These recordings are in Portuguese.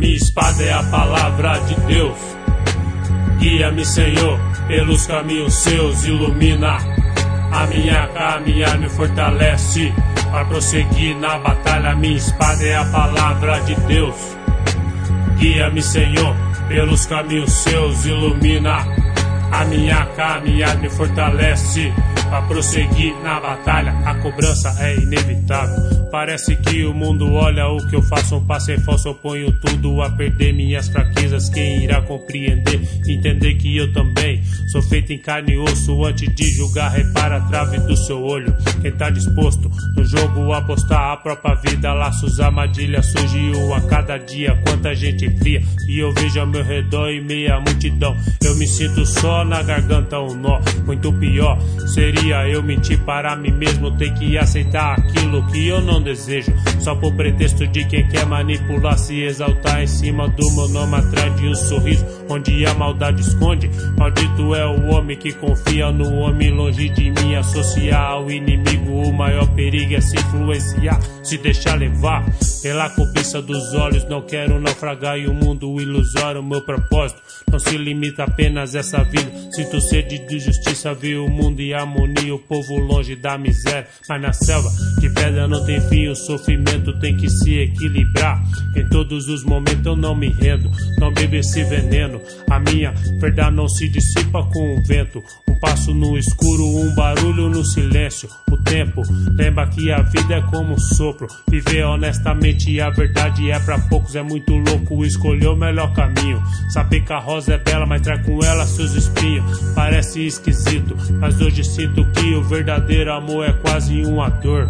minha espada é a palavra de Deus. Guia-me, Senhor, pelos caminhos seus, ilumina a minha caminhada, me fortalece para prosseguir na batalha. Minha espada é a palavra de Deus. Guia-me, Senhor, pelos caminhos seus, ilumina a minha caminhada, me fortalece para prosseguir na batalha. A cobrança é inevitável. Parece que o mundo olha o que eu faço, um passo em falso, eu ponho tudo a perder minhas fraquezas. Quem irá compreender, entender que eu também sou feito em carne e osso. Antes de julgar, repara a trave do seu olho. Quem tá disposto no jogo apostar a própria vida, laços, armadilhas surgiu a cada dia. Quanta gente fria e eu vejo ao meu redor e meia multidão. Eu me sinto só, na garganta um nó. Muito pior seria eu mentir para mim mesmo, ter que aceitar aquilo que eu não desejo, só por pretexto de quem quer manipular, se exaltar em cima do meu nome, atrás de um sorriso onde a maldade esconde. Maldito é o homem que confia no homem, longe de mim associar ao inimigo. O maior perigo é se influenciar, se deixar levar pela cobiça dos olhos. Não quero naufragar em um mundo ilusório. Meu propósito não se limita apenas a essa vida. Sinto sede de justiça, ver o mundo em harmonia, o povo longe da miséria. Mas na selva de pedra não tem fim, o sofrimento tem que se equilibrar. Em todos os momentos eu não me rendo, não bebo esse veneno. A minha verdade não se dissipa com o vento. Um passo no escuro, um barulho no silêncio. O tempo lembra que a vida é como um sopro. Viver honestamente a verdade é pra poucos. É muito louco escolher o melhor caminho. Saber que a rosa é bela, mas traz com ela seus espinhos. Parece esquisito, mas hoje sinto que o verdadeiro amor é quase uma dor.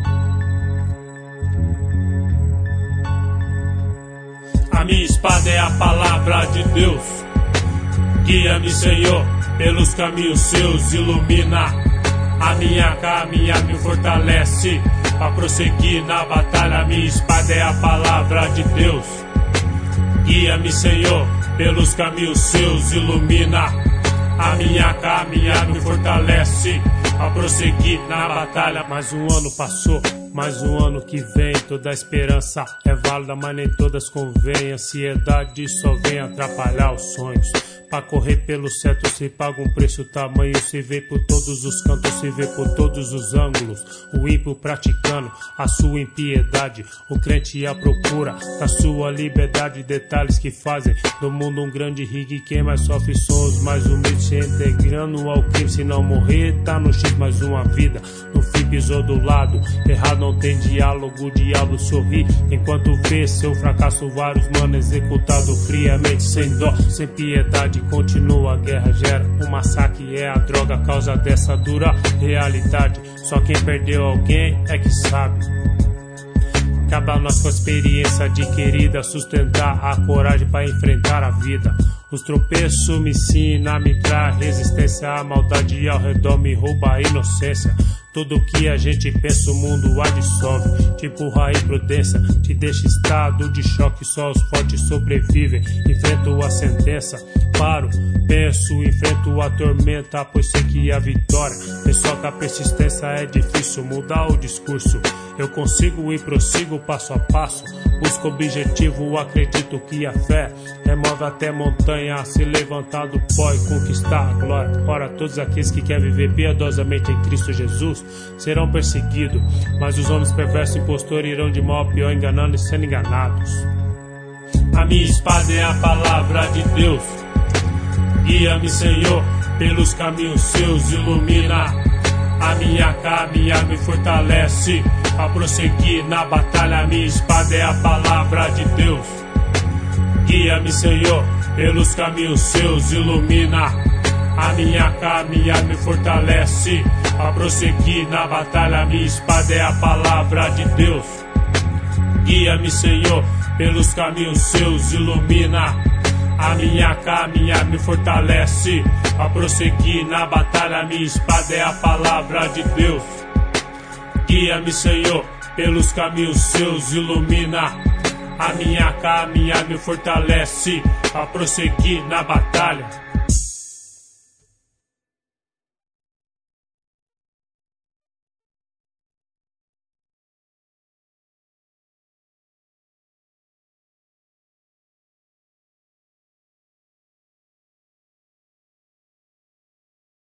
A minha espada é a palavra de Deus. Guia-me, Senhor, pelos caminhos seus, ilumina a minha caminhada, me fortalece para prosseguir na batalha. Minha espada é a palavra de Deus. Guia-me, Senhor, pelos caminhos seus, ilumina a minha caminhada, me fortalece para prosseguir na batalha. Mais um ano passou, mais um ano que vem. Toda esperança é válida, mas nem todas convém. Ansiedade só vem atrapalhar os sonhos. Pra correr pelo certo se paga um preço tamanho. Se vê por todos os cantos, se vê por todos os ângulos. O ímpio praticando a sua impiedade, o crente à procura da sua liberdade. Detalhes que fazem do mundo um grande ringue. Quem mais sofre são os mais humildes, se integrando ao crime. Se não morrer, tá no X mais uma vida. No fim pisou do lado errado, não tem diálogo, o diabo sorri enquanto vê seu fracasso. Vários mano executado friamente, sem dó, sem piedade. Continua a guerra, gera um massacre. É a droga, causa dessa dura realidade. Só quem perdeu alguém é que sabe. Cabe a nós, com a experiência adquirida, sustentar a coragem para enfrentar a vida. Os tropeços me ensinam a me dar resistência. A maldade ao redor me rouba a inocência. Tudo que a gente pensa o mundo a dissolve. Te empurra a imprudência, te deixa estado de choque. Só os fortes sobrevivem. Enfrento a sentença, paro, penso, enfrento a tormenta, pois sei que a vitória vem só com a persistência. É difícil mudar o discurso, eu consigo e prossigo passo a passo. Busco objetivo, acredito que a fé remove até montanha, se levantar do pó e conquistar a glória. Ora, todos aqueles que querem viver piedosamente em Cristo Jesus serão perseguidos, mas os homens perversos e impostores irão de mal a pior, enganando e sendo enganados. A minha espada é a palavra de Deus. Guia-me, Senhor, pelos caminhos seus, ilumina a minha caminhada, me fortalece para prosseguir na batalha. Minha espada é a palavra de Deus. Guia-me, Senhor, pelos caminhos seus, ilumina a minha caminhada, me fortalece para prosseguir na batalha. Minha espada é a palavra de Deus. Guia-me, Senhor, pelos caminhos seus, ilumina a minha caminhada, me fortalece para prosseguir na batalha. Minha espada é a palavra de Deus. Guia-me, Senhor, pelos caminhos seus, ilumina a minha caminhada, me fortalece para prosseguir na batalha.